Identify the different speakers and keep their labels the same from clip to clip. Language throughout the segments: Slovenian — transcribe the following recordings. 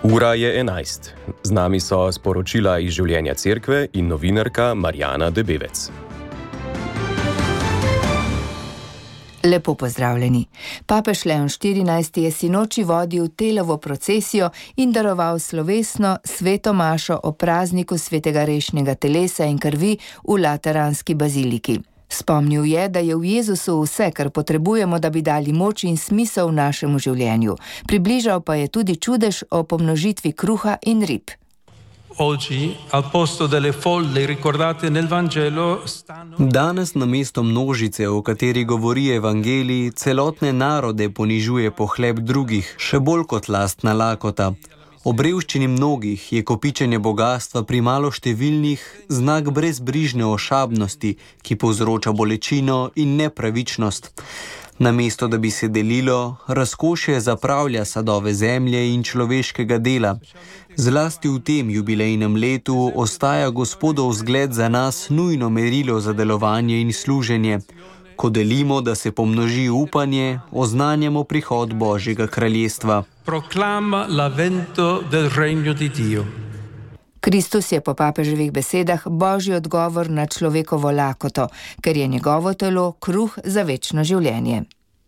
Speaker 1: Ura je 11. Z nami so sporočila iz življenja cerkve in novinarka Marjana Debevec.
Speaker 2: Lepo pozdravljeni. Papež Leon XIV je sinoči vodil Telovo procesijo in daroval slovesno sveto mašo o prazniku svetega rešnjega telesa in krvi v Lateranski baziliki. Spomnil je, da je v Jezusu vse, kar potrebujemo, da bi dali moč in smisel našemu življenju. Približal pa je tudi čudež o pomnožitvi kruha in rib.
Speaker 3: Danes namesto množice, o kateri govori evangelij, celotne narode ponižuje pohleb drugih, še bolj kot lastna lakota. Ob revščini mnogih je kopičenje bogastva pri malo številnih znak brezbrižne ošabnosti, ki povzroča bolečino in nepravičnost. Namesto da bi se delilo, razkošje zapravlja sadove zemlje in človeškega dela. Zlasti v tem jubilejnem letu ostaja Gospodov vzgled za nas nujno merilo za delovanje in služenje. Ko delimo, da se pomnoži upanje, oznanjamo prihod Božjega kraljestva.
Speaker 4: Proclama l'avvento del regno di Dio.
Speaker 2: Kristus je po papeževih besedah Božji odgovor na človekovo lakoto, ker je njegovo telo kruh za večno življenje.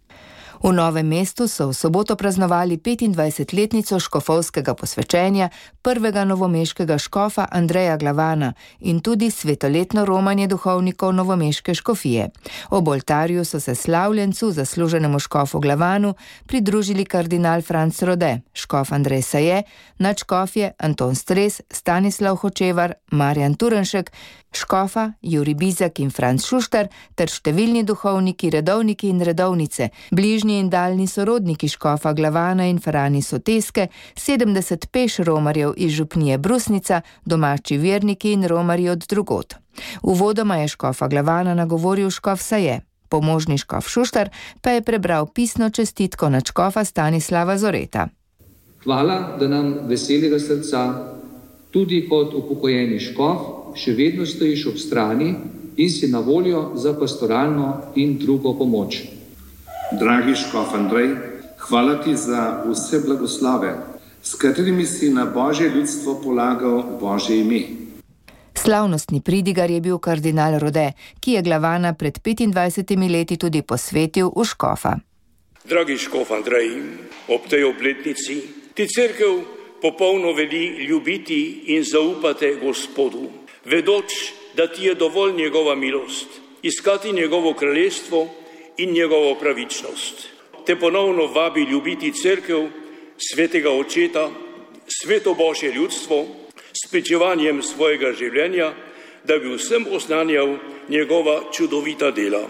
Speaker 2: V Novem mestu so v soboto praznovali 25-letnico škofovskega posvečenja prvega novomeškega škofa Andreja Glavana in tudi svetoletno romanje duhovnikov novomeške škofije. Ob oltarju so se slavljencu, zasluženemu škofu Glavanu, pridružili kardinal Franc Rode, škof Andrej Saje, nadškofje Anton Stres, Stanislav Hočevar, Marjan Turnšek, škofa Jurij Bizjak in Franc Šuštar ter številni duhovniki, redovniki in redovnice, bližnji in daljni sorodniki škofa Glavana in Frani Soteske, 70 peš romarjev iz župnije Brusnica, domači verniki in romarji od drugod. Uvodoma je škofa Glavana nagovoril škof Saje. Pomožni škof Šuštar pa je prebral pisno čestitko nadškofa Stanislava Zoreta.
Speaker 5: Hvala, da nam veselega srca, tudi kot upokojeni škof, še vedno stojiš ob strani in si na voljo za pastoralno in drugo pomoč.
Speaker 6: Dragi škof Andrej, hvala ti za vse blagoslove, s katerimi si na Božje ljudstvo polagal Božje ime.
Speaker 2: Slavnostni pridigar je bil kardinal Rode, ki je Glavana pred 25 leti tudi posvetil v škofa.
Speaker 7: Dragi škof Andrej, ob tej obletnici ti cerkev popolno veli ljubiti in zaupate Gospodu, vedoč, da ti je dovolj njegova milost, iskati njegovo kraljestvo in njegovo pravičnost. Te ponovno vabi ljubiti cerkev, svetega očeta, sveto Božje ljudstvo, s pričevanjem svojega življenja, da bi vsem oznanjal njegova čudovita dela.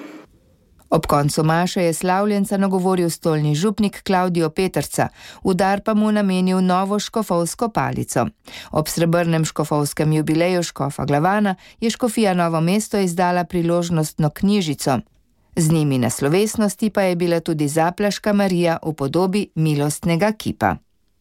Speaker 2: Ob koncu maše je slavljenca nagovoril stolni župnik Klavdijo Petrca, v dar pa mu namenil novo škofovsko palico. Ob srebrnem škofovskem jubileju škofa Glavana je škofija Novo mesto izdala priložnostno knjižico. Z njimi na slovesnosti pa je bila tudi zaplaška Marija v podobi milostnega kipa.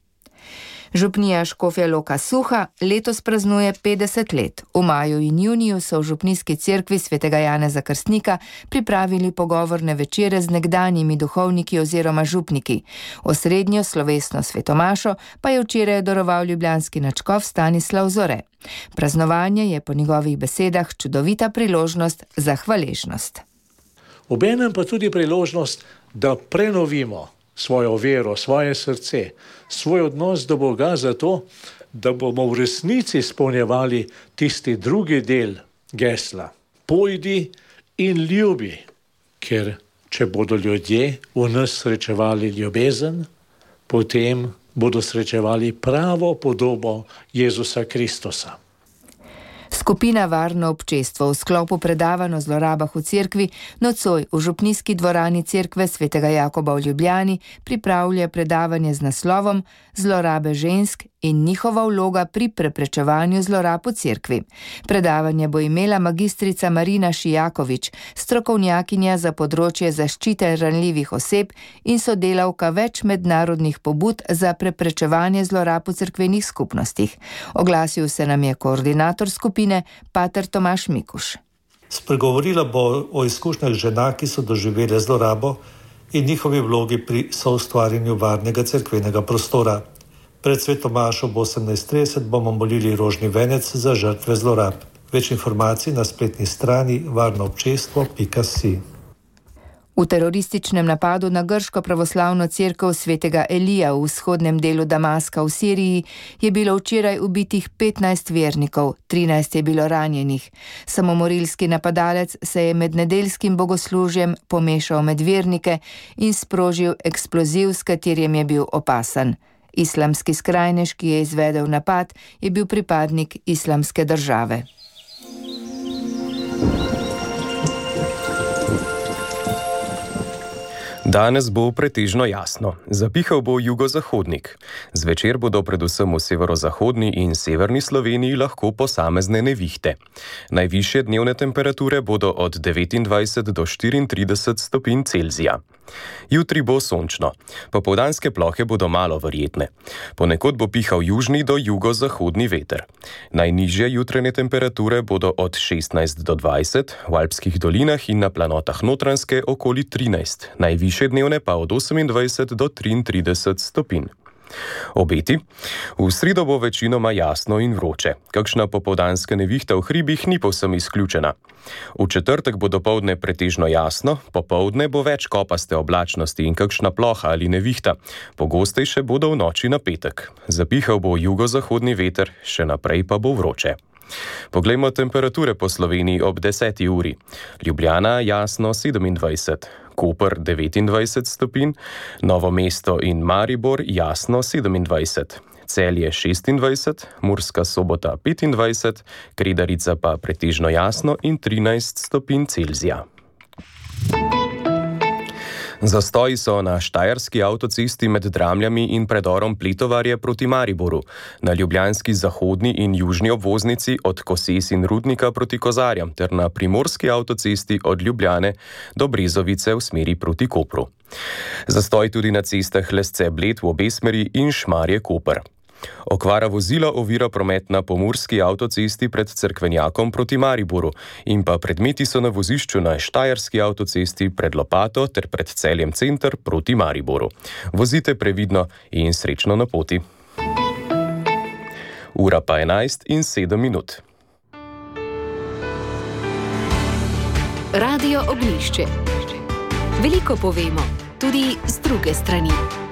Speaker 2: Župnija Škofja Loka Suha letos praznuje 50 let. V maju in juniju so v župnijski cerkvi svetega Janeza Krstnika pripravili pogovorne večere z nekdanjimi duhovniki oziroma župniki. Osrednjo slovesno svetomašo pa je včeraj daroval ljubljanski nadškof Stanislav Zore. Praznovanje je po njegovih besedah čudovita priložnost za hvaležnost.
Speaker 8: Obenem pa tudi priložnost, da prenovimo svojo vero, svoje srce, svoj odnos do Boga zato, da bomo v resnici izpolnjevali tisti drugi del gesla. Pojdi in ljubi, ker če bodo ljudje v nas srečevali ljubezen, potem bodo srečevali pravo podobo Jezusa Kristusa.
Speaker 2: Skupina Varno občestvo v sklopu predavanj o zlorabah v cerkvi nocoj v župnijski dvorani cerkve svetega Jakoba v Ljubljani pripravlja predavanje z naslovom Zlorabe žensk in njihova vloga pri preprečevanju zlorab v cerkvi. Predavanje bo imela magistrica Marina Šijakovič, strokovnjakinja za področje zaščite ranljivih oseb in sodelavka več mednarodnih pobud za preprečevanje zlorab v cerkvenih skupnostih. Oglasil se nam je koordinator skupine, pater Tomaž Mikuš.
Speaker 9: Spregovorila bo o izkušnjah žena, ki so doživele zlorabo in njihovi vlogi pri soustvarjanju varnega cerkvenega prostora. Pred sveto mašo bo 18:30 bomo molili rožni venec za žrtve zlorab. Več informacij na spletni strani varnoobčestvo.si.
Speaker 2: V terorističnem napadu na grško pravoslavno cerkev svetega Elija v vzhodnem delu Damaska v Siriji je bilo včeraj ubitih 15 vernikov, 13 je bilo ranjenih. Samomorilski napadalec se je med nedeljskim bogoslužjem pomešal med vernike in sprožil eksploziv, s katerim je bil opasan. Islamski skrajnež, ki je izvedel napad, je bil pripadnik Islamske države.
Speaker 1: Danes bo pretežno jasno. Zapihal bo jugozahodnik. Zvečer bodo predvsem v severozahodni in severni Sloveniji lahko posamezne nevihte. Najvišje dnevne temperature bodo od 29 do 34 stopinj Celzija. Jutri bo sončno. Popoldanske plohe bodo malo verjetne. Ponekod bo pihal južni do jugozahodni veter. Najnižje jutranje temperature bodo od 16 do 20, v alpskih dolinah in na planotah Notranjske okoli 13, najvišje dnevne pa od 28 do 33 stopinj. Obeti? V sredo bo večinoma jasno in vroče. Kakšna popoldanska nevihta v hribih ni povsem izključena. V četrtek bo dopoldne pretežno jasno, popoldne bo več kopaste oblačnosti in kakšna ploha ali nevihta. Pogostejše bodo v noči na petek. Zapihal bo jugozahodni veter, še naprej pa bo vroče. Poglejmo temperature po Sloveniji ob 10. uri. Ljubljana jasno 27, Koper 29 stopinj, Novo mesto in Maribor jasno 27, Celje 26, Murska Sobota 25, Kredarica pa pretežno jasno in 13 stopinj Celzija. Zastoji so na štajerski avtocesti med Dramljami in predorom Pletovarje proti Mariboru, na ljubljanski zahodni in južni obvoznici od Koses in Rudnika proti Kozarjam ter na primorski avtocesti od Ljubljane do Brezovice v smeri proti Kopru. Zastoj tudi na cestah Lesce-Bled v obe smeri in Šmarje-Koper. Okvara vozila ovira promet na pomurski avtocesti pred Cerkvenjakom proti Mariboru in pa predmeti so na vozišču na štajerski avtocesti pred Lopato ter pred Celjem center proti Mariboru. Vozite previdno in srečno na poti. Ura pa 11:07.
Speaker 10: Radio Ognjišče. Veliko povemo, tudi z druge strani.